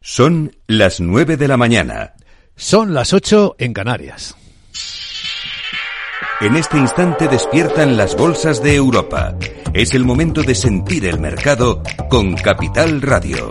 Son las 9 de la mañana. Son las 8 en Canarias. En este instante despiertan las bolsas de Europa. Es el momento de sentir el mercado con Capital Radio.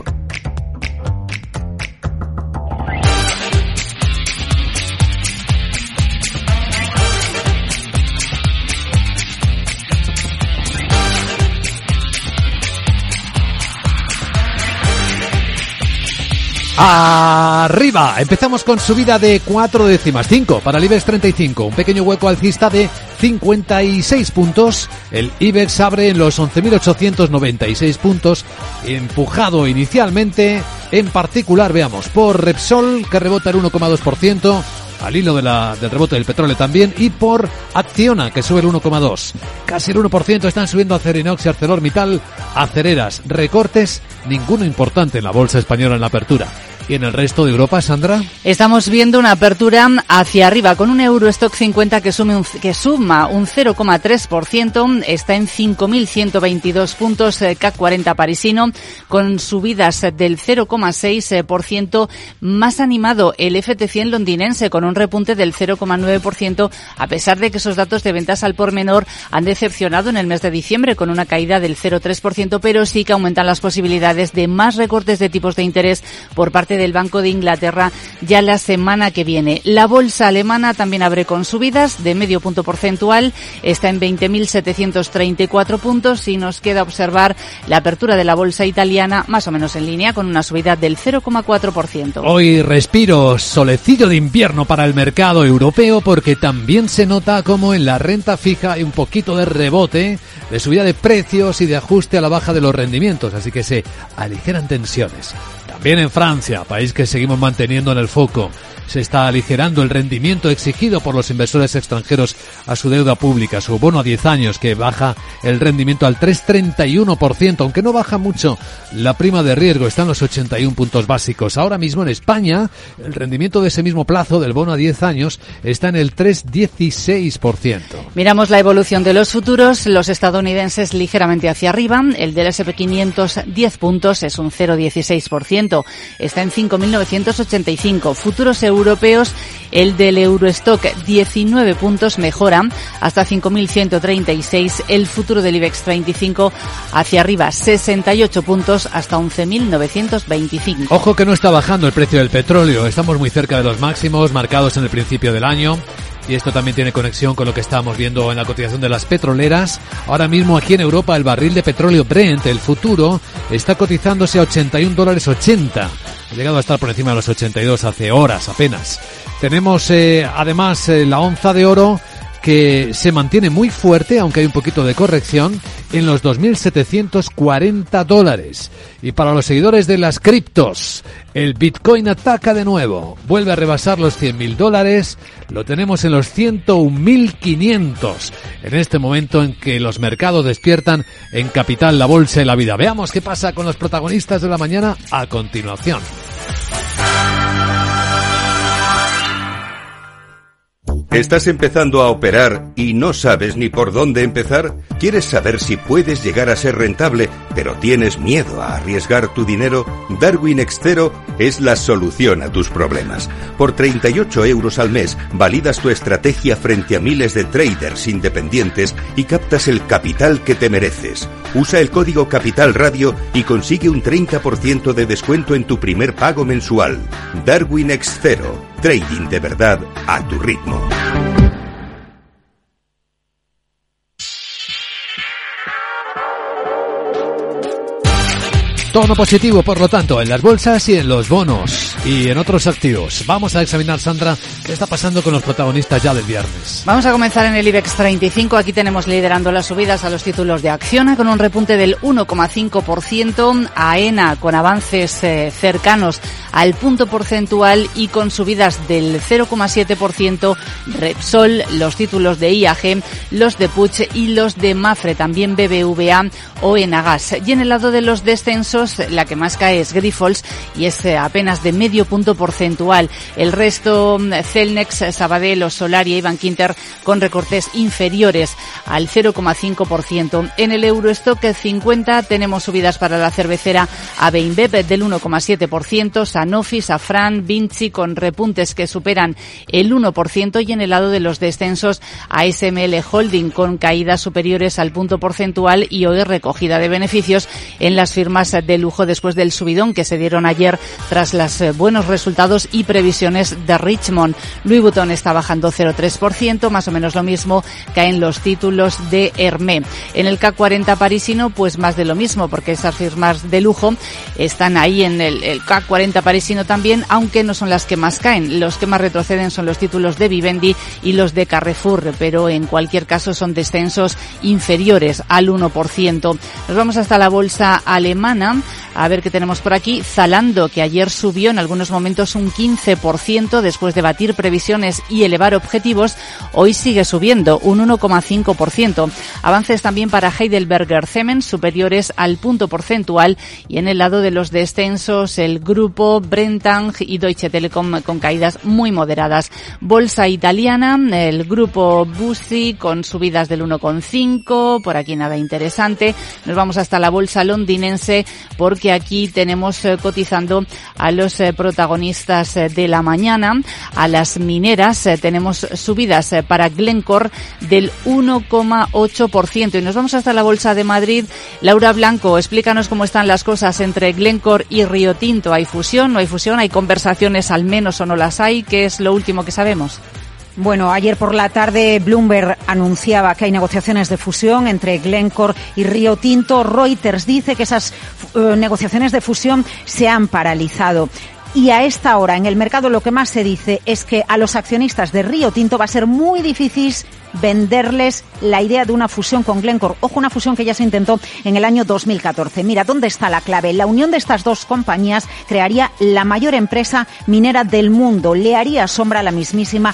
Arriba, empezamos con subida de 4 décimas, 5 para el IBEX 35, un pequeño hueco alcista de 56 puntos, el IBEX abre en los 11.896 puntos, empujado inicialmente, en particular, veamos, por Repsol, que rebota el 1,2%, al hilo del rebote del petróleo también, y por Acciona, que sube el 1,2%. Casi el 1% están subiendo Acerinox y ArcelorMittal, acereras, recortes, ninguno importante en la bolsa española en la apertura. ¿Y en el resto de Europa, Sandra? Estamos viendo una apertura hacia arriba con un Eurostock 50 que suma un 0,3%, está en 5.122 puntos, CAC 40 parisino, con subidas del 0,6%, más animado el FT100 londinense con un repunte del 0,9%, a pesar de que esos datos de ventas al por menor han decepcionado en el mes de diciembre con una caída del 0,3%, pero sí que aumentan las posibilidades de más recortes de tipos de interés por parte del Banco de Inglaterra ya la semana que viene. La bolsa alemana también abre con subidas de medio punto porcentual, está en 20.734 puntos y nos queda observar la apertura de la bolsa italiana más o menos en línea con una subida del 0,4%. Hoy respiro solecillo de invierno para el mercado europeo porque también se nota como en la renta fija hay un poquito de rebote, de subida de precios y de ajuste a la baja de los rendimientos, así que se aligeran tensiones. También en Francia, país que seguimos manteniendo en el foco, se está aligerando el rendimiento exigido por los inversores extranjeros a su deuda pública, su bono a 10 años que baja el rendimiento al 3,31%, aunque no baja mucho la prima de riesgo, está en los 81 puntos básicos. Ahora mismo en España, el rendimiento de ese mismo plazo del bono a 10 años está en el 3,16%. Miramos la evolución de los futuros, los estadounidenses ligeramente hacia arriba, el del S&P 500 10 puntos es un 0,16%, está en 5.985, futuros europeos, el del Eurostock 19 puntos mejora hasta 5.136, el futuro del IBEX 35 hacia arriba 68 puntos hasta 11.925. Ojo que no está bajando el precio del petróleo, estamos muy cerca de los máximos marcados en el principio del año. Y esto también tiene conexión con lo que estamos viendo en la cotización de las petroleras. Ahora mismo aquí en Europa el barril de petróleo Brent, el futuro, está cotizándose a $81.80. Ha llegado a estar por encima de los 82 hace horas apenas. Tenemos además la onza de oro que se mantiene muy fuerte, aunque hay un poquito de corrección, en los $2.740. Y para los seguidores de las criptos, el Bitcoin ataca de nuevo, vuelve a rebasar los $100.000, lo tenemos en los 101.500, en este momento en que los mercados despiertan en Capital, la bolsa y la vida. Veamos qué pasa con los protagonistas de la mañana a continuación. ¿Estás empezando a operar y no sabes ni por dónde empezar? ¿Quieres saber si puedes llegar a ser rentable, pero tienes miedo a arriesgar tu dinero? Darwin X0 es la solución a tus problemas. Por 38 € al mes, validas tu estrategia frente a miles de traders independientes y captas el capital que te mereces. Usa el código Capital Radio y consigue un 30% de descuento en tu primer pago mensual. Darwin X0. Trading de verdad a tu ritmo. Tono positivo, por lo tanto, en las bolsas y en los bonos y en otros activos. Vamos a examinar, Sandra, qué está pasando con los protagonistas ya del viernes. Vamos a comenzar en el IBEX 35. Aquí tenemos liderando las subidas a los títulos de Acciona con un repunte del 1,5%, AENA con avances cercanos al punto porcentual y con subidas del 0,7%, Repsol, los títulos de IAG, los de Puig y los de Mafre, también BBVA o Enagas. Y en el lado de los descensos, puntos. La que más cae es Grifols y es apenas de medio punto porcentual. El resto, Celnex, Sabadell o Solaria y Bankinter con recortes inferiores al 0,5%. En el Eurostock 50 tenemos subidas para la cervecera AB InBev del 1,7%, Sanofi, Safran, Vinci con repuntes que superan el 1% y en el lado de los descensos ASML Holding con caídas superiores al punto porcentual y hoy recogida de beneficios en las firmas de lujo después del subidón que se dieron ayer tras los buenos resultados y previsiones de Richmond. Louis Vuitton está bajando 0,3%, más o menos lo mismo caen los títulos de Hermès. En el CAC 40 parisino, pues más de lo mismo, porque esas firmas de lujo están ahí en el CAC 40 parisino también, aunque no son las que más caen. Los que más retroceden son los títulos de Vivendi y los de Carrefour, pero en cualquier caso son descensos inferiores al 1%. Nos vamos hasta la bolsa alemana, a ver qué tenemos por aquí. Zalando, que ayer subió en algunos momentos un 15% después de batir previsiones y elevar objetivos, hoy sigue subiendo un 1,5%. Avances también para Heidelberger Cement superiores al punto porcentual y en el lado de los descensos el grupo Brenntag y Deutsche Telekom con caídas muy moderadas. Bolsa italiana, el grupo Bussi con subidas del 1,5%, por aquí nada interesante. Nos vamos hasta la bolsa londinense porque aquí tenemos cotizando a los protagonistas de la mañana, a las mineras. Tenemos subidas para Glencore del 1,8% y nos vamos hasta la bolsa de Madrid. Laura Blanco, explícanos cómo están las cosas entre Glencore y Río Tinto. ¿Hay fusión? ¿No hay fusión? ¿Hay conversaciones al menos o no las hay? ¿Qué es lo último que sabemos? Bueno, ayer por la tarde Bloomberg anunciaba que hay negociaciones de fusión entre Glencore y Río Tinto. Reuters dice que esas negociaciones de fusión se han paralizado. Y a esta hora en el mercado lo que más se dice es que a los accionistas de Río Tinto va a ser muy difícil venderles la idea de una fusión con Glencore. Ojo, una fusión que ya se intentó en el año 2014. Mira, ¿dónde está la clave? La unión de estas dos compañías crearía la mayor empresa minera del mundo. Le haría sombra a la mismísima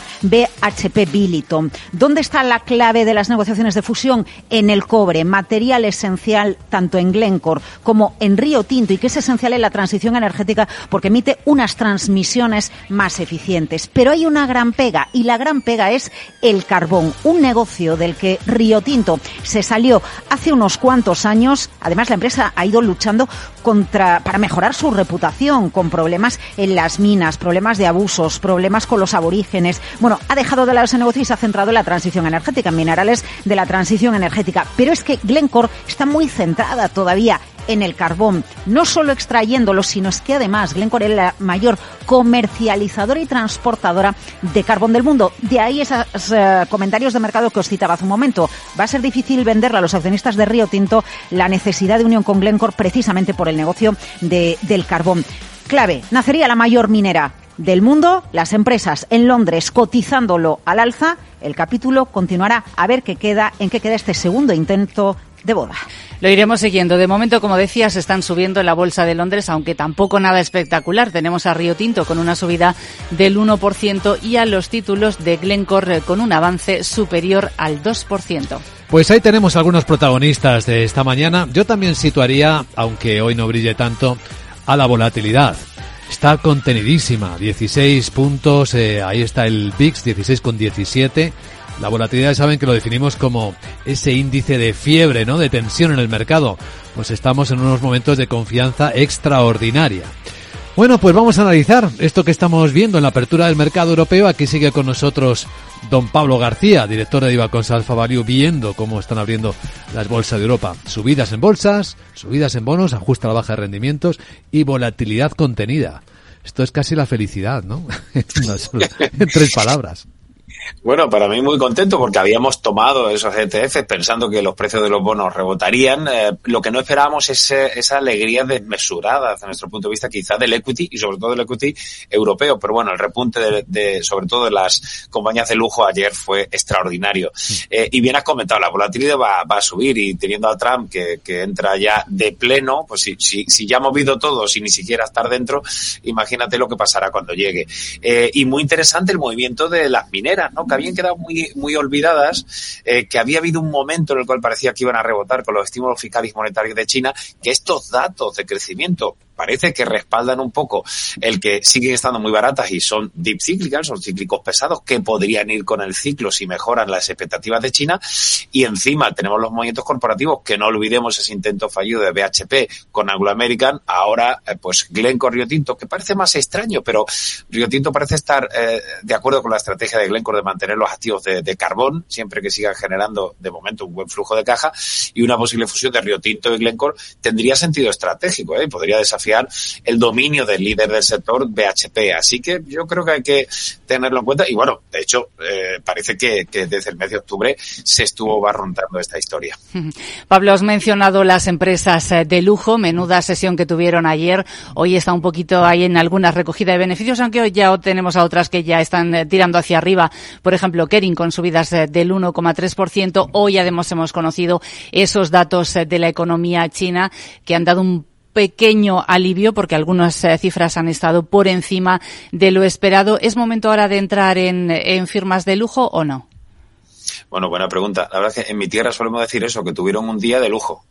BHP Billiton. ¿Dónde está la clave de las negociaciones de fusión? En el cobre, material esencial tanto en Glencore como en Río Tinto y que es esencial en la transición energética porque emite unas transmisiones más eficientes. Pero hay una gran pega y la gran pega es el carbón. Un negocio del que Río Tinto se salió hace unos cuantos años. Además, la empresa ha ido luchando para mejorar su reputación, con problemas en las minas, problemas de abusos, problemas con los aborígenes. Bueno, ha dejado de lado ese negocio y se ha centrado en la transición energética, en minerales de la transición energética. Pero es que Glencore está muy centrada todavía en el carbón, no solo extrayéndolo, sino es que además Glencore es la mayor comercializadora y transportadora de carbón del mundo. De ahí esos comentarios de mercado que os citaba hace un momento. Va a ser difícil venderle a los accionistas de Río Tinto la necesidad de unión con Glencore precisamente por el negocio del carbón. Clave, nacería la mayor minera del mundo, las empresas en Londres cotizándolo al alza. El capítulo continuará a ver en qué queda este segundo intento de boda. Lo iremos siguiendo. De momento, como decías, están subiendo en la bolsa de Londres, aunque tampoco nada espectacular. Tenemos a Río Tinto con una subida del 1% y a los títulos de Glencore con un avance superior al 2%. Pues ahí tenemos algunos protagonistas de esta mañana. Yo también situaría, aunque hoy no brille tanto, a la volatilidad. Está contenidísima, 16 puntos, ahí está el VIX, 16,17. La volatilidad, saben que lo definimos como ese índice de fiebre, ¿no?, de tensión en el mercado. Pues estamos en unos momentos de confianza extraordinaria. Bueno, pues vamos a analizar esto que estamos viendo en la apertura del mercado europeo. Aquí sigue con nosotros don Pablo García, director de Ibacons Alpha Value, viendo cómo están abriendo las bolsas de Europa. Subidas en bolsas, subidas en bonos, ajuste a la baja de rendimientos y volatilidad contenida. Esto es casi la felicidad, ¿no? En 3 palabras. Bueno, para mí muy contento porque habíamos tomado esos ETFs pensando que los precios de los bonos rebotarían. Lo que no esperábamos es esa alegría desmesurada, desde nuestro punto de vista, quizá del equity y sobre todo del equity europeo. Pero bueno, el repunte sobre todo de las compañías de lujo ayer fue extraordinario. Y bien has comentado, la volatilidad va a subir y teniendo a Trump que entra ya de pleno, pues si ya ha movido todo sin ni siquiera estar dentro, imagínate lo que pasará cuando llegue. Y muy interesante el movimiento de las mineras. ¿no? Que habían quedado muy olvidadas, que había habido un momento en el cual parecía que iban a rebotar con los estímulos fiscales y monetarios de China, que estos datos de crecimiento parece que respaldan un poco el que siguen estando muy baratas y son deep cyclical, son cíclicos pesados que podrían ir con el ciclo si mejoran las expectativas de China. Y encima tenemos los movimientos corporativos, que no olvidemos ese intento fallido de BHP con Anglo American, ahora pues Glencore, Rio Tinto, que parece más extraño, pero Rio Tinto parece estar de acuerdo con la estrategia de Glencore de mantener los activos de carbón, siempre que sigan generando de momento un buen flujo de caja, y una posible fusión de Rio Tinto y Glencore tendría sentido estratégico, podría desafiar el dominio del líder del sector, BHP. Así que yo creo que hay que tenerlo en cuenta. Y bueno, de hecho, parece que desde el mes de octubre se estuvo barruntando esta historia. Pablo, has mencionado las empresas de lujo, menuda sesión que tuvieron ayer. Hoy está un poquito ahí en alguna recogida de beneficios, aunque hoy ya tenemos a otras que ya están tirando hacia arriba. Por ejemplo, Kering con subidas del 1,3%. Hoy además hemos conocido esos datos de la economía china que han dado un pequeño alivio porque algunas cifras han estado por encima de lo esperado. ¿Es momento ahora de entrar en firmas de lujo o no? Bueno, buena pregunta. La verdad es que en mi tierra solemos decir eso, que tuvieron un día de lujo.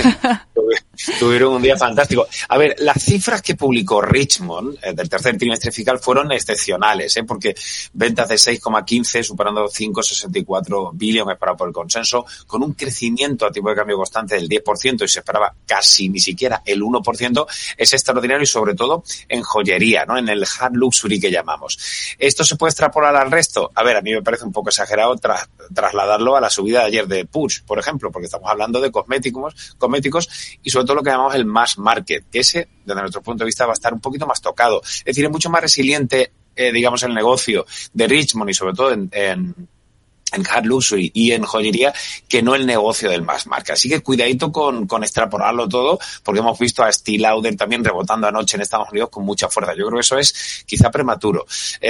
Tuvieron un día fantástico. A ver, las cifras que publicó Richmond del tercer trimestre fiscal fueron excepcionales, porque ventas de 6,15 superando 5,64 billones esperado por el consenso, con un crecimiento a tipo de cambio constante del 10% y se esperaba casi ni siquiera el 1%, es extraordinario y sobre todo en joyería, ¿no? En el hard luxury que llamamos. ¿Esto se puede extrapolar al resto? A ver, a mí me parece un poco exagerado trasladarlo a la subida de ayer de Puig, por ejemplo, porque estamos hablando de cosméticos y sobre todo lo que llamamos el mass market, que ese, desde nuestro punto de vista, va a estar un poquito más tocado. Es decir, es mucho más resiliente, digamos, el negocio de Richmond y sobre todo en hard luxury y en joyería que no el negocio del mass market. Así que cuidadito con extrapolarlo todo, porque hemos visto a Estée Lauder también rebotando anoche en Estados Unidos con mucha fuerza. Yo creo que eso es quizá prematuro.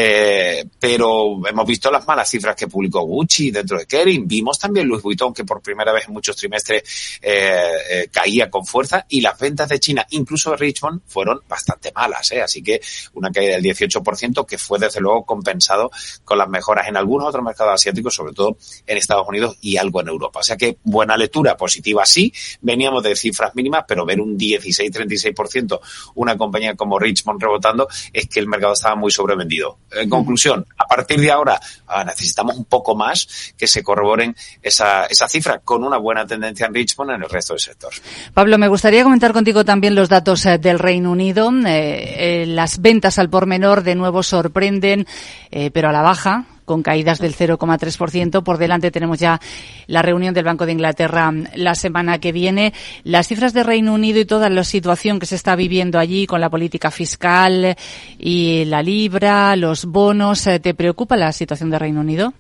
Pero hemos visto las malas cifras que publicó Gucci dentro de Kering. Vimos también Louis Vuitton, que por primera vez en muchos trimestres caía con fuerza, y las ventas de China, incluso de Richmond, fueron bastante malas. Así que una caída del 18% que fue desde luego compensado con las mejoras en algunos otros mercados asiáticos, sobre todo en Estados Unidos y algo en Europa. O sea que buena lectura positiva sí, veníamos de cifras mínimas, pero ver un 16-36% una compañía como Richmond rebotando es que el mercado estaba muy sobrevendido. En conclusión, a partir de ahora necesitamos un poco más que se corroboren esa cifra con una buena tendencia en Richmond en el resto del sector. Pablo, me gustaría comentar contigo también los datos del Reino Unido. Las ventas al por menor de nuevo sorprenden, pero a la baja, con caídas del 0,3%. Por delante tenemos ya la reunión del Banco de Inglaterra la semana que viene. Las cifras de Reino Unido y toda la situación que se está viviendo allí con la política fiscal y la libra, los bonos, ¿te preocupa la situación de Reino Unido?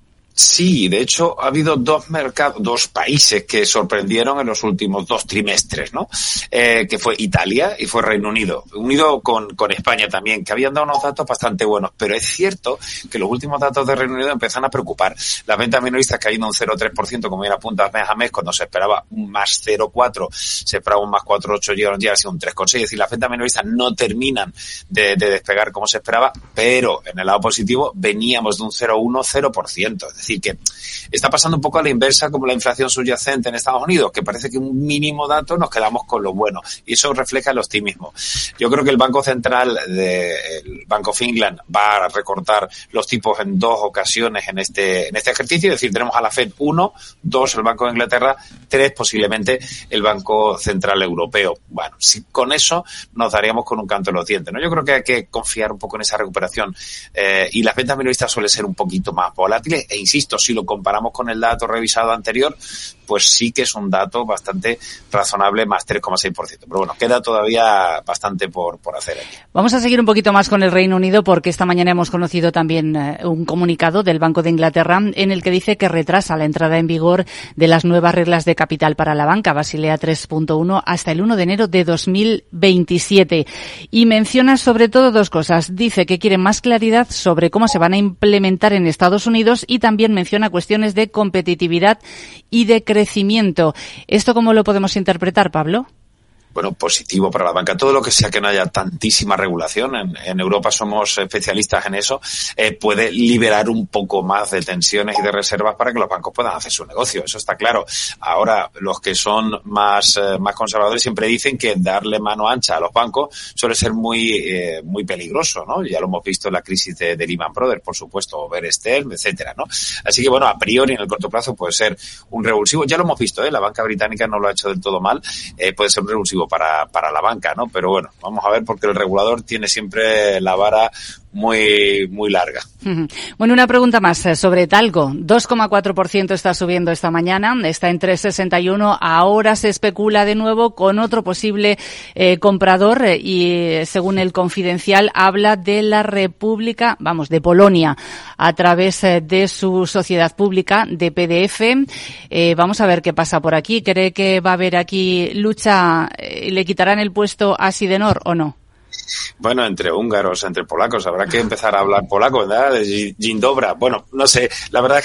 Sí, de hecho ha habido dos países que sorprendieron en los últimos 2 trimestres, ¿no? Que fue Italia y fue Reino Unido, unido con España también, que habían dado unos datos bastante buenos, pero es cierto que los últimos datos de Reino Unido empiezan a preocupar. Las ventas minoristas cayendo un 0,3%, como bien apuntas mes a mes, cuando se esperaba un más 0,4, se esperaba un más 4,8, llegaron ya a ser un 3,6, es decir, las ventas minoristas no terminan de despegar como se esperaba, pero en el lado positivo veníamos de un 0,1, 0%, es decir, que está pasando un poco a la inversa como la inflación subyacente en Estados Unidos, que parece que un mínimo dato nos quedamos con lo bueno, y eso refleja el optimismo. Yo creo que el Banco Central, el Bank of England, va a recortar los tipos en 2 ocasiones en este ejercicio, es decir, tenemos a la Fed 1, 2 el Banco de Inglaterra, 3 posiblemente el Banco Central Europeo. Bueno, si con eso nos daríamos con un canto en los dientes, ¿no? Yo creo que hay que confiar un poco en esa recuperación, y las ventas minoristas suelen ser un poquito más volátiles, e insisto, si lo comparamos con el dato revisado anterior, pues sí que es un dato bastante razonable, más 3,6%. Pero bueno, queda todavía bastante por hacer aquí. Vamos a seguir un poquito más con el Reino Unido, porque esta mañana hemos conocido también un comunicado del Banco de Inglaterra en el que dice que retrasa la entrada en vigor de las nuevas reglas de capital para la banca, Basilea 3.1, hasta el 1 de enero de 2027. Y menciona sobre todo 2 cosas. Dice que quiere más claridad sobre cómo se van a implementar en Estados Unidos, y también menciona cuestiones de competitividad y de crecimiento. ¿Esto cómo lo podemos interpretar, Pablo? bueno, positivo para la banca. Todo lo que sea que no haya tantísima regulación, en Europa somos especialistas en eso, puede liberar un poco más de tensiones y de reservas para que los bancos puedan hacer su negocio. Eso está claro. Ahora, los que son más conservadores siempre dicen que darle mano ancha a los bancos suele ser muy peligroso, ¿no? Ya lo hemos visto en la crisis de Lehman Brothers, por supuesto, o Bear Stearns, etcétera, ¿no? Así que, bueno, a priori, en el corto plazo puede ser un revulsivo. Ya lo hemos visto, la banca británica no lo ha hecho del todo mal. Puede ser un revulsivo para la banca, ¿no? Pero bueno, vamos a ver, porque el regulador tiene siempre la vara muy larga. Bueno, una pregunta más sobre Talgo. 2,4% está subiendo esta mañana, está en 3,61. Ahora se especula de nuevo con otro posible comprador y según el Confidencial habla de la República, de Polonia, a través de su sociedad pública de PDF. Vamos a ver qué pasa por aquí. ¿Cree que va a haber aquí lucha? ¿Le quitarán el puesto a Sidenor o no? Bueno, entre húngaros, entre polacos, habrá que empezar a hablar polaco, ¿verdad? De Dzień dobry. Bueno, no sé, la verdad es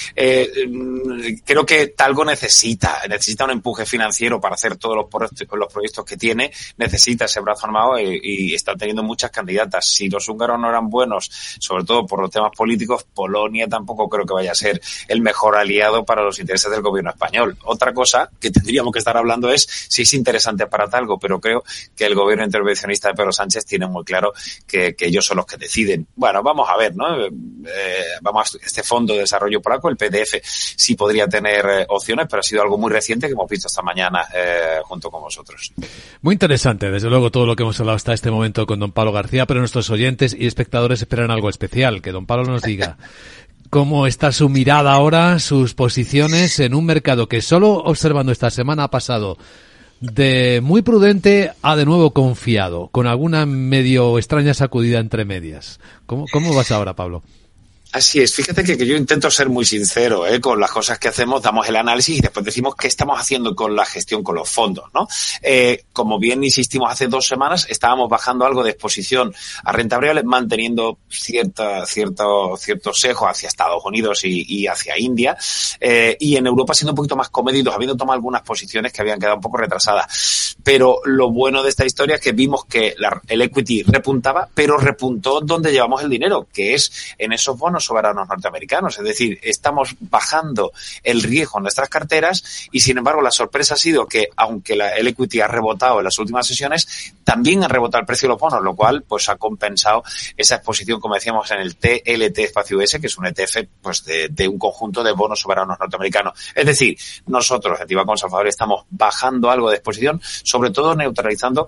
que creo que Talgo necesita un empuje financiero para hacer todos los proyectos que tiene, necesita ese brazo armado y está teniendo muchas candidatas. Si los húngaros no eran buenos, sobre todo por los temas políticos, Polonia tampoco creo que vaya a ser el mejor aliado para los intereses del gobierno español. Otra cosa que tendríamos que estar hablando es si es interesante para Talgo, pero creo que el gobierno intervencionista de Pedro Sánchez tiene muy claro que ellos son los que deciden. Bueno, vamos a ver, ¿no? Este Fondo de Desarrollo Polaco, el PDF, sí podría tener opciones, pero ha sido algo muy reciente que hemos visto esta mañana junto con vosotros. Muy interesante, desde luego, todo lo que hemos hablado hasta este momento con don Pablo García, pero nuestros oyentes y espectadores esperan algo especial, que don Pablo nos diga cómo está su mirada ahora, sus posiciones en un mercado que solo observando esta semana ha pasado de muy prudente a de nuevo confiado, con alguna medio extraña sacudida entre medias. ¿Cómo vas ahora, Pablo? Así es, fíjate que yo intento ser muy sincero con las cosas que hacemos, damos el análisis y después decimos qué estamos haciendo con la gestión, con los fondos, ¿no? Como bien insistimos hace 2 semanas, estábamos bajando algo de exposición a renta variable, manteniendo cierto sesgo hacia Estados Unidos y hacia India, y en Europa siendo un poquito más comedidos, habiendo tomado algunas posiciones que habían quedado un poco retrasadas. Pero lo bueno de esta historia es que vimos que el equity repuntaba, pero repuntó donde llevamos el dinero, que es en esos bonos soberanos norteamericanos. Es decir, estamos bajando el riesgo en nuestras carteras y, sin embargo, la sorpresa ha sido que, aunque el equity ha rebotado en las últimas sesiones, también ha rebotado el precio de los bonos, lo cual pues ha compensado esa exposición, como decíamos, en el TLT Espacio US, que es un ETF pues de un conjunto de bonos soberanos norteamericanos. Es decir, nosotros, Activa Conservador, estamos bajando algo de exposición, sobre todo neutralizando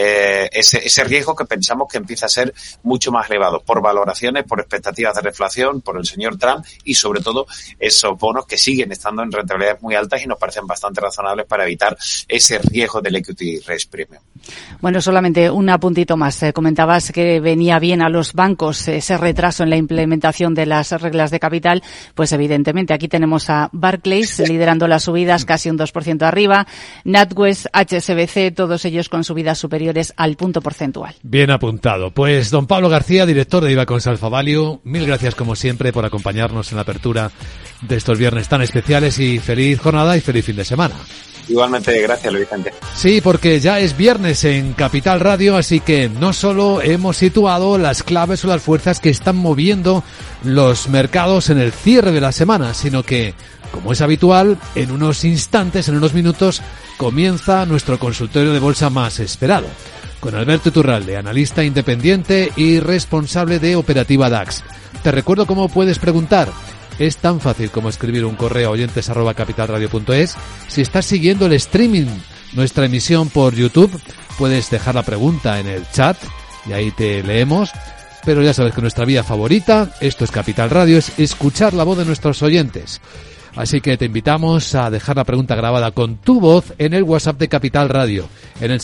ese riesgo que pensamos que empieza a ser mucho más elevado por valoraciones, por expectativas de reflación, por el señor Trump y sobre todo esos bonos que siguen estando en rentabilidades muy altas y nos parecen bastante razonables para evitar ese riesgo del equity risk premium. Bueno, solamente un apuntito más. Comentabas que venía bien a los bancos ese retraso en la implementación de las reglas de capital. Pues evidentemente aquí tenemos a Barclays liderando las subidas, casi un 2% arriba. NatWest, HSBC, todos ellos con subidas superiores al punto porcentual. Bien apuntado. Pues don Pablo García, director de IVA Alpha Value, mil gracias como siempre por acompañarnos en la apertura de estos viernes tan especiales y feliz jornada y feliz fin de semana. Igualmente, gracias, Luis Vicente. Sí, porque ya es viernes en Capital Radio, así que no solo hemos situado las claves o las fuerzas que están moviendo los mercados en el cierre de la semana, sino que, como es habitual, en unos instantes, en unos minutos, comienza nuestro consultorio de bolsa más esperado, con Alberto Iturralde, analista independiente y responsable de Operativa DAX. Te recuerdo cómo puedes preguntar. Es tan fácil como escribir un correo a oyentes@capitalradio.es. Si estás siguiendo el streaming, nuestra emisión por YouTube, puedes dejar la pregunta en el chat y ahí te leemos. Pero ya sabes que nuestra vía favorita, esto es Capital Radio, es escuchar la voz de nuestros oyentes. Así que te invitamos a dejar la pregunta grabada con tu voz en el WhatsApp de Capital Radio, en el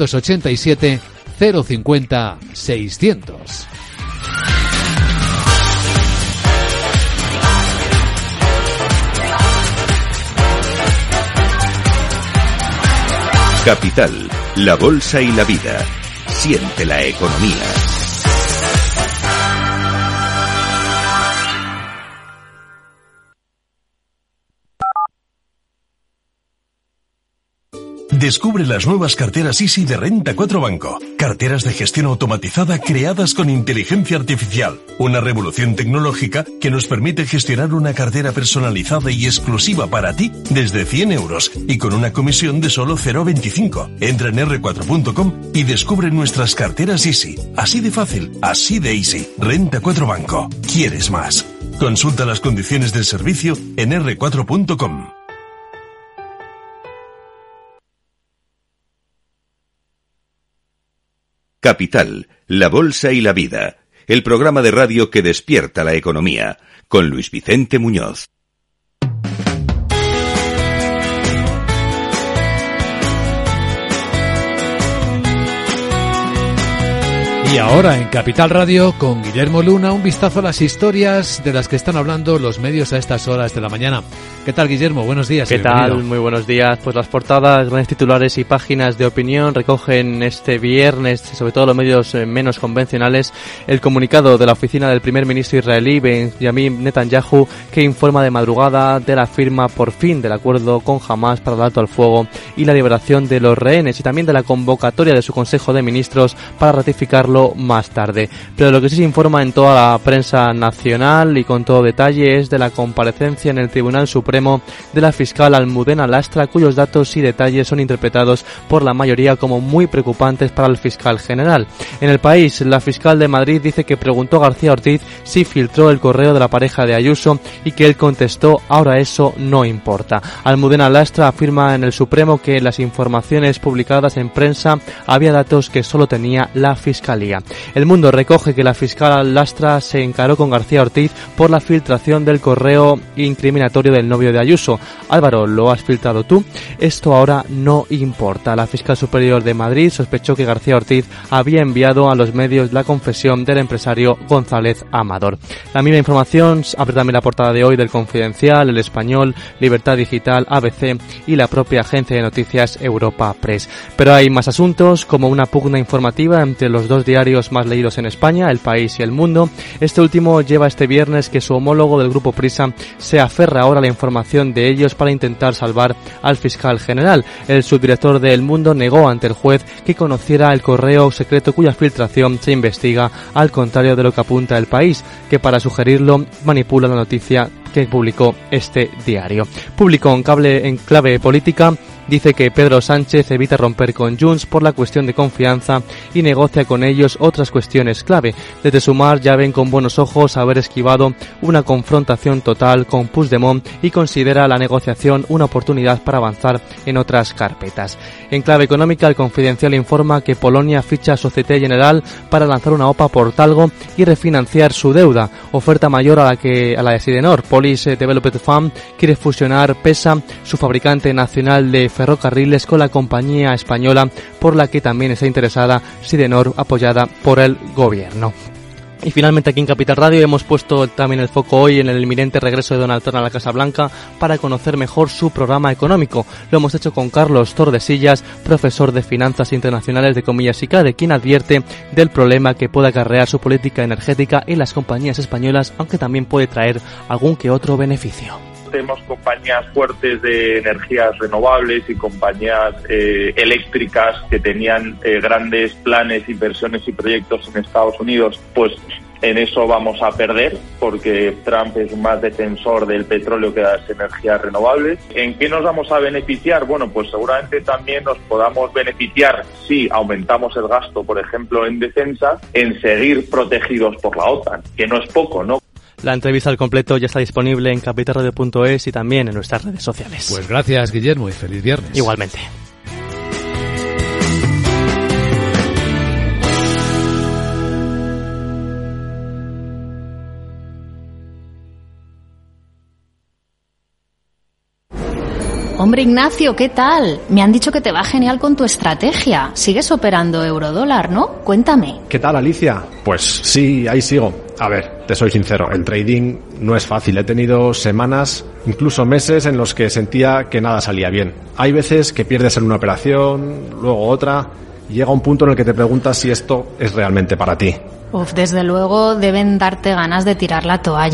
687 050 600. Capital, la bolsa y la vida. Siente la economía. Descubre las nuevas carteras Easy de Renta 4 Banco. Carteras de gestión automatizada creadas con inteligencia artificial. Una revolución tecnológica que nos permite gestionar una cartera personalizada y exclusiva para ti desde 100 euros y con una comisión de solo 0,25. Entra en r4.com y descubre nuestras carteras Easy. Así de fácil, así de easy. Renta 4 Banco. ¿Quieres más? Consulta las condiciones del servicio en r4.com. Capital, la bolsa y la vida. El programa de radio que despierta la economía. Con Luis Vicente Muñoz. Y ahora en Capital Radio, con Guillermo Luna, un vistazo a las historias de las que están hablando los medios a estas horas de la mañana. ¿Qué tal, Guillermo? Buenos días. ¿Qué tal? Muy buenos días. Pues las portadas, grandes titulares y páginas de opinión recogen este viernes, sobre todo los medios menos convencionales, el comunicado de la oficina del primer ministro israelí, Benjamin Netanyahu, que informa de madrugada de la firma por fin del acuerdo con Hamás para el alto al fuego y la liberación de los rehenes, y también de la convocatoria de su Consejo de Ministros para ratificarlo más tarde. Pero lo que sí se informa en toda la prensa nacional y con todo detalle es de la comparecencia en el Tribunal Supremo de la fiscal Almudena Lastra, cuyos datos y detalles son interpretados por la mayoría como muy preocupantes para el fiscal general. En El País, la fiscal de Madrid dice que preguntó a García Ortiz si filtró el correo de la pareja de Ayuso y que él contestó: ahora eso no importa. Almudena Lastra afirma en el Supremo que en las informaciones publicadas en prensa había datos que solo tenía la fiscalía. El Mundo recoge que la fiscal Lastra se encaró con García Ortiz por la filtración del correo incriminatorio del novio de Ayuso. Álvaro, ¿lo has filtrado tú? Esto ahora no importa. La fiscal superior de Madrid sospechó que García Ortiz había enviado a los medios la confesión del empresario González Amador. La misma información abre también la portada de hoy del Confidencial, El Español, Libertad Digital, ABC y la propia agencia de noticias Europa Press. Pero hay más asuntos, como una pugna informativa entre los dos diarios más leídos en España, El País y El Mundo. Este último lleva este viernes que su homólogo del grupo Prisa se aferra ahora a la información de ellos para intentar salvar al fiscal general. El subdirector de El Mundo negó ante el juez que conociera el correo secreto cuya filtración se investiga, al contrario de lo que apunta El País, que para sugerirlo manipula la noticia que publicó este diario. Público en clave política dice que Pedro Sánchez evita romper con Junts por la cuestión de confianza y negocia con ellos otras cuestiones clave. Desde Sumar ya ven con buenos ojos haber esquivado una confrontación total con Puigdemont y considera la negociación una oportunidad para avanzar en otras carpetas. En clave económica, El Confidencial informa que Polonia ficha a Société Générale para lanzar una OPA por Talgo y refinanciar su deuda, oferta mayor a la de Sidenor. Polish Development Fund quiere fusionar PESA, su fabricante nacional de ferrocarriles, con la compañía española por la que también está interesada Sidenor, apoyada por el gobierno. Y finalmente aquí en Capital Radio hemos puesto también el foco hoy en el inminente regreso de Donald Trump a la Casa Blanca para conocer mejor su programa económico. Lo hemos hecho con Carlos Tordesillas, profesor de Finanzas Internacionales de Comillas y CADE, quien advierte del problema que puede acarrear su política energética en las compañías españolas, aunque también puede traer algún que otro beneficio. Tenemos compañías fuertes de energías renovables y compañías eléctricas que tenían grandes planes, inversiones y proyectos en Estados Unidos. Pues en eso vamos a perder, porque Trump es más defensor del petróleo que de las energías renovables. ¿En qué nos vamos a beneficiar? Bueno, pues seguramente también nos podamos beneficiar si aumentamos el gasto, por ejemplo, en defensa, en seguir protegidos por la OTAN, que no es poco, ¿no? La entrevista al completo ya está disponible en capitalradio.es y también en nuestras redes sociales. Pues gracias, Guillermo, y feliz viernes. Igualmente. Hombre, Ignacio, ¿qué tal? Me han dicho que te va genial con tu estrategia. Sigues operando eurodólar, ¿no? Cuéntame. ¿Qué tal, Alicia? Pues sí, ahí sigo. A ver, te soy sincero, el trading no es fácil. He tenido semanas, incluso meses, en los que sentía que nada salía bien. Hay veces que pierdes en una operación, luego otra, y llega un punto en el que te preguntas si esto es realmente para ti. Desde luego deben darte ganas de tirar la toalla.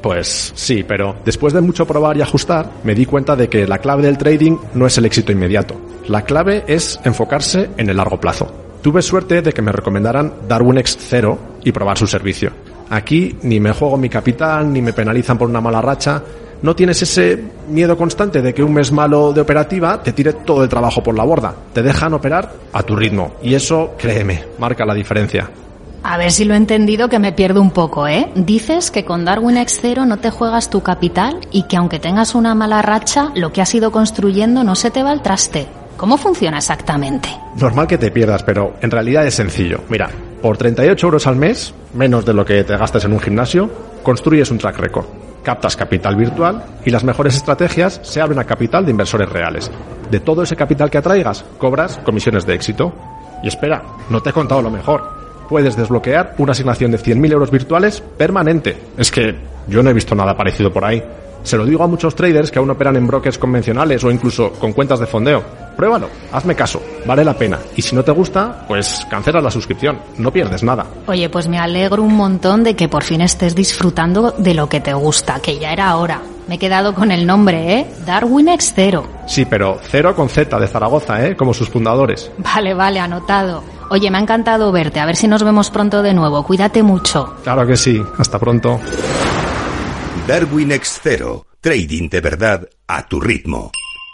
Pues sí, pero después de mucho probar y ajustar, me di cuenta de que la clave del trading no es el éxito inmediato. La clave es enfocarse en el largo plazo. Tuve suerte de que me recomendaran Darwinex 0 y probar su servicio. Aquí ni me juego mi capital, ni me penalizan por una mala racha. No tienes ese miedo constante de que un mes malo de operativa te tire todo el trabajo por la borda. Te dejan operar a tu ritmo. Y eso, créeme, marca la diferencia. A ver si lo he entendido, que me pierdo un poco, ¿eh? Dices que con Darwinex 0 no te juegas tu capital y que aunque tengas una mala racha, lo que has ido construyendo no se te va al traste. ¿Cómo funciona exactamente? Normal que te pierdas, pero en realidad es sencillo. Mira, por 38 euros al mes, menos de lo que te gastas en un gimnasio, construyes un track record. Captas capital virtual y las mejores estrategias se abren a capital de inversores reales. De todo ese capital que atraigas, cobras comisiones de éxito. Y espera, no te he contado lo mejor. Puedes desbloquear una asignación de 100.000 euros virtuales permanente. Es que yo no he visto nada parecido por ahí. Se lo digo a muchos traders que aún operan en brokers convencionales o incluso con cuentas de fondeo. Pruébalo, hazme caso, vale la pena. Y si no te gusta, pues cancela la suscripción, no pierdes nada. Oye, pues me alegro un montón de que por fin estés disfrutando de lo que te gusta, que ya era hora. Me he quedado con el nombre, ¿eh? Darwinex 0. Sí, pero 0 con Z de Zaragoza, ¿eh? Como sus fundadores. Vale, anotado. Oye, me ha encantado verte, a ver si nos vemos pronto de nuevo. Cuídate mucho. Claro que sí, hasta pronto. Darwinex 0, trading de verdad a tu ritmo.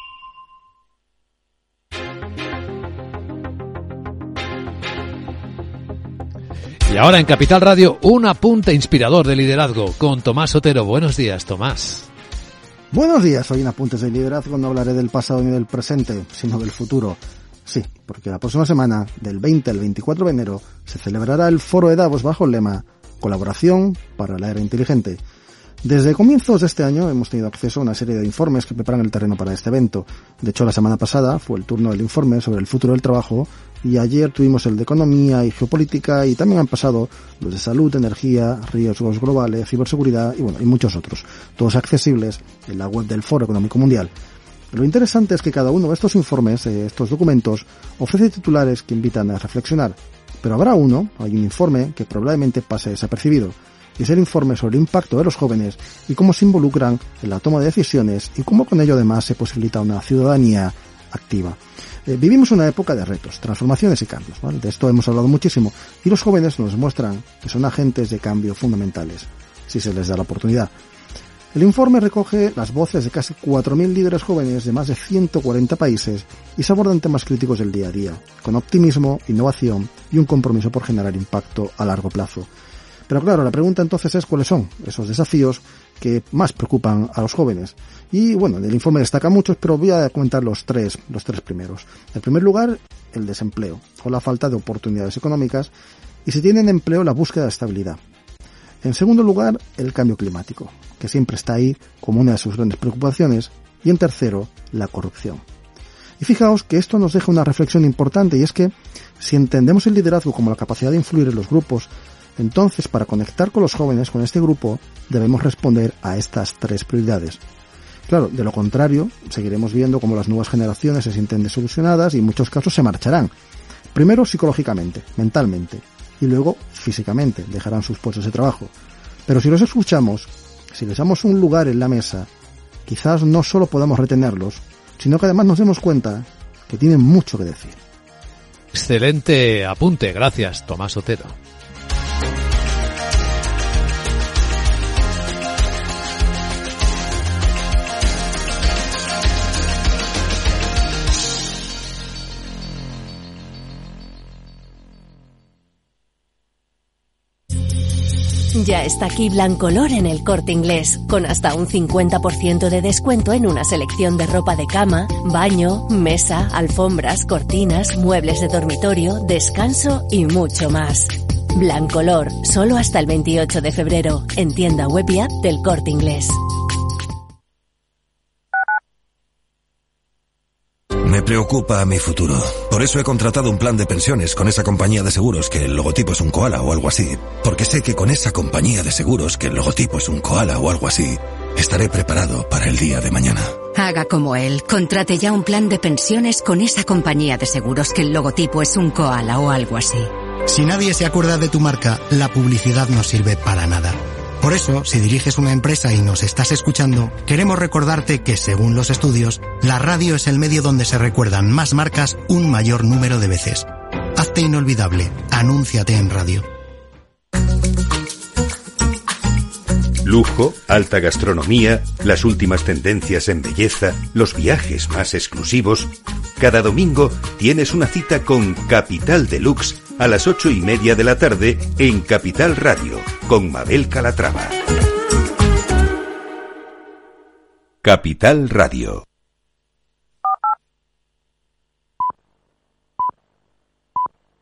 Y ahora en Capital Radio, un apunte inspirador de liderazgo con Tomás Otero. Buenos días, Tomás. Buenos días, hoy en Apuntes de Liderazgo no hablaré del pasado ni del presente, sino del futuro. Sí, porque la próxima semana, del 20 al 24 de enero, se celebrará el Foro de Davos bajo el lema Colaboración para la Era Inteligente. Desde comienzos de este año hemos tenido acceso a una serie de informes que preparan el terreno para este evento. De hecho, la semana pasada fue el turno del informe sobre el futuro del trabajo y ayer tuvimos el de economía y geopolítica y también han pasado los de salud, energía, riesgos globales, ciberseguridad y muchos otros, todos accesibles en la web del Foro Económico Mundial. Lo interesante es que cada uno de estos informes, estos documentos, ofrece titulares que invitan a reflexionar, pero hay un informe que probablemente pase desapercibido. Es el informe sobre el impacto de los jóvenes y cómo se involucran en la toma de decisiones y cómo con ello además se posibilita una ciudadanía activa. Vivimos una época de retos, transformaciones y cambios, ¿vale? De esto hemos hablado muchísimo y los jóvenes nos muestran que son agentes de cambio fundamentales, si se les da la oportunidad. El informe recoge las voces de casi 4.000 líderes jóvenes de más de 140 países y se abordan temas críticos del día a día, con optimismo, innovación y un compromiso por generar impacto a largo plazo. Pero claro, la pregunta entonces es cuáles son esos desafíos que más preocupan a los jóvenes. Y bueno, en el informe destaca muchos, pero voy a comentar los tres primeros. En primer lugar, el desempleo, o la falta de oportunidades económicas, y si tienen empleo, la búsqueda de estabilidad. En segundo lugar, el cambio climático, que siempre está ahí como una de sus grandes preocupaciones. Y en tercero, la corrupción. Y fijaos que esto nos deja una reflexión importante, y es que si entendemos el liderazgo como la capacidad de influir en los grupos, entonces para conectar con los jóvenes, con este grupo, debemos responder a estas tres prioridades. Claro, de lo contrario, seguiremos viendo cómo las nuevas generaciones se sienten desilusionadas y en muchos casos se marcharán. Primero psicológicamente, mentalmente, y luego físicamente, dejarán sus puestos de trabajo. Pero si los escuchamos, si les damos un lugar en la mesa, quizás no solo podamos retenerlos, sino que además nos demos cuenta que tienen mucho que decir. Excelente apunte, gracias, Tomás Otero. Ya está aquí Blancolor en El Corte Inglés, con hasta un 50% de descuento en una selección de ropa de cama, baño, mesa, alfombras, cortinas, muebles de dormitorio, descanso y mucho más. Blancolor, solo hasta el 28 de febrero, en tienda web y app del Corte Inglés. Me preocupa mi futuro. Por eso he contratado un plan de pensiones con esa compañía de seguros que el logotipo es un koala o algo así. Porque sé que con esa compañía de seguros que el logotipo es un koala o algo así, estaré preparado para el día de mañana. Haga como él. Contrate ya un plan de pensiones con esa compañía de seguros que el logotipo es un koala o algo así. Si nadie se acuerda de tu marca, la publicidad no sirve para nada. Por eso, si diriges una empresa y nos estás escuchando, queremos recordarte que, según los estudios, la radio es el medio donde se recuerdan más marcas un mayor número de veces. Hazte inolvidable. Anúnciate en radio. Lujo, alta gastronomía, las últimas tendencias en belleza, los viajes más exclusivos. Cada domingo tienes una cita con Capital Deluxe a las 8:30 de la tarde en Capital Radio, con Mabel Calatrava. Capital Radio.